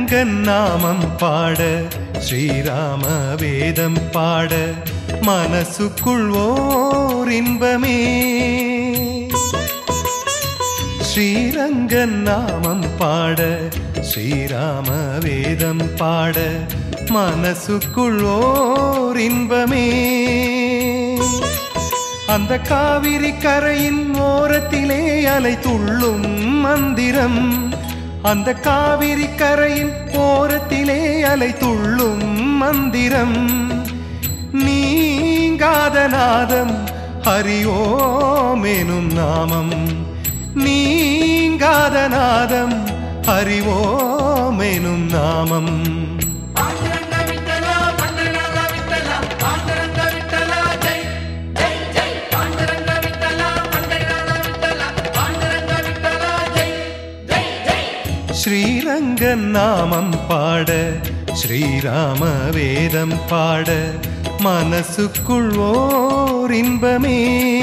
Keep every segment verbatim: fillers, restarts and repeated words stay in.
ஸ்ரீரங்கன் நாமம் பாட ஸ்ரீராம வேதம் பாட மனசுக்குள் ஓர் இன்பமே. ஸ்ரீரங்கன் நாமம் பாட ஸ்ரீராம வேதம் பாட மனசுக்குள் ஓர் இன்பமே. அந்த காவிரி கரையின் ஓரத்திலே அலை துள்ளும் மந்திரம், அந்த காவிரி கரையின் ஓரத்திலே அலை துள்ளும் மந்திரம். நீங்காத நாதம் ஹரி ஓம் எனும் நாமம், நீங்காத நாதம் ஹரி ஓம் எனும் நாமம். ஸ்ரீரங்கன் நாமம் பாட ஸ்ரீராம வேதம் பாட மனசுக்குள் ஓர் இன்பமே.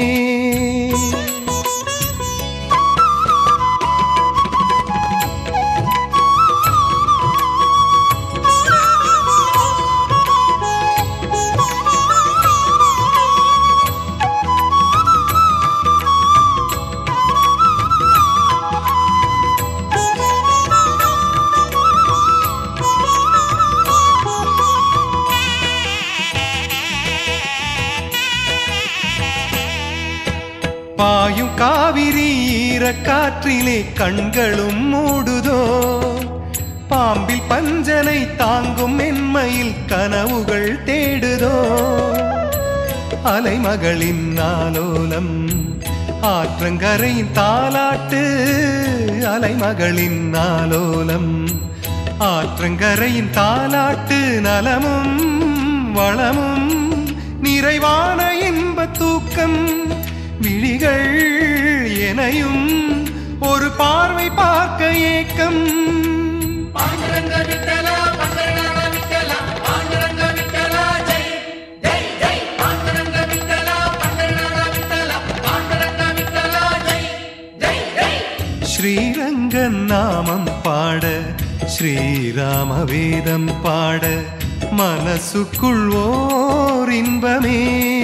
பாயும் காவிரி ஈரக்காற்றிலே கண்களும் மூடுதோ, பாம்பில் பஞ்சனை தாங்கும் மென்மையில் கனவுகள் தேடுதோ. அலைமகளின் ஆலோலம் ஆற்றங்கரையின் தாலாட்டு, அலைமகளின் ஆலோலம் ஆற்றங்கரையின் தாலாட்டு. நலமும் வளமும் நிறைவான இன்ப தூக்கம், விழிகள் எனையும் ஒரு பார்வை பார்க்க ஏக்கம். ஸ்ரீரங்கன் நாமம் பாட ஸ்ரீராம வேதம் பாட மனசுக்குள் ஓர் இன்பமே.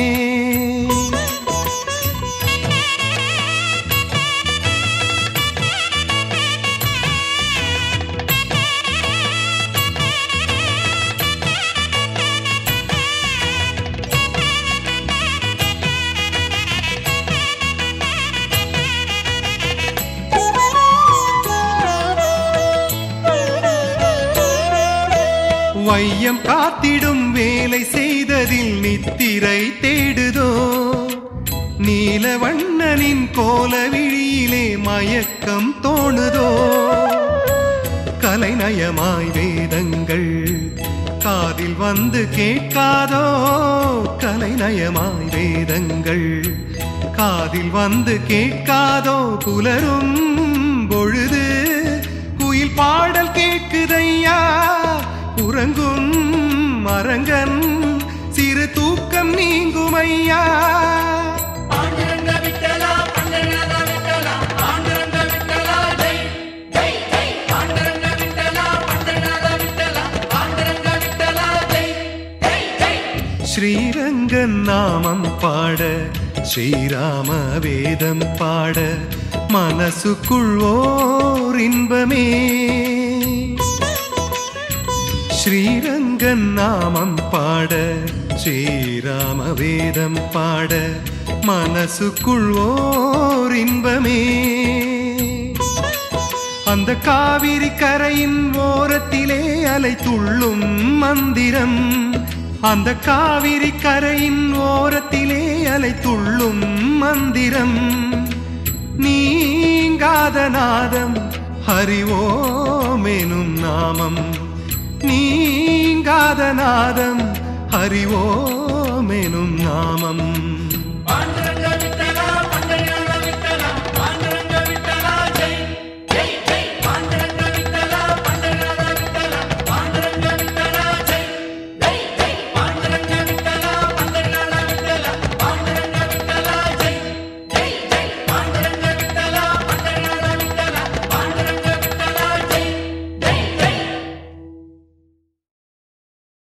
வையம் காத்திடும் வேலை செய்ததில் நித்திரை தேடுதோ, நீலவண்ணனின் கோல விழியிலே மயக்கம் தோணுதோ. கலைநயமாய் வேதங்கள் காதில் வந்து கேட்காதோ, கலைநயமாய் வேதங்கள் காதில் வந்து கேட்காதோ. புலரும் பொழுது குயில் பாடல் கேட்குதையா, உறங்கும் மரங்கன் சிறு தூக்கம் நீங்குமையா. ஸ்ரீரங்கன் நாமம் பாட ஸ்ரீராம வேதம் பாட மனசுக்குள் ஓர் இன்பமே. ஸ்ரீரங்கன் நாமம் பாட ஸ்ரீராம வேதம் பாட மனசுக்குள் ஓர் இன்பமே. அந்த காவிரி கரையின் ஓரத்திலே அலை துள்ளும் மந்திரம், அந்த காவிரி கரையின் ஓரத்திலே அலை துள்ளும் மந்திரம். நீங்காத நாதம் ஹரி ஓம் எனும் நாமம், நீங்காத நாதம் ஹரி ஓம் எனும் நாமம்.